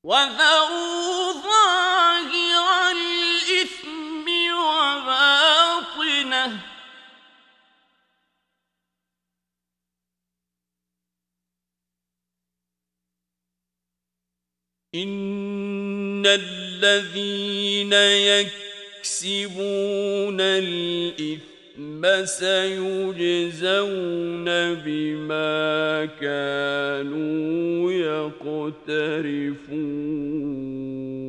وذروا ظاهر الإثم وباطنه إن الذين يكسبون الإثم سيجزون بما كانوا يقترفون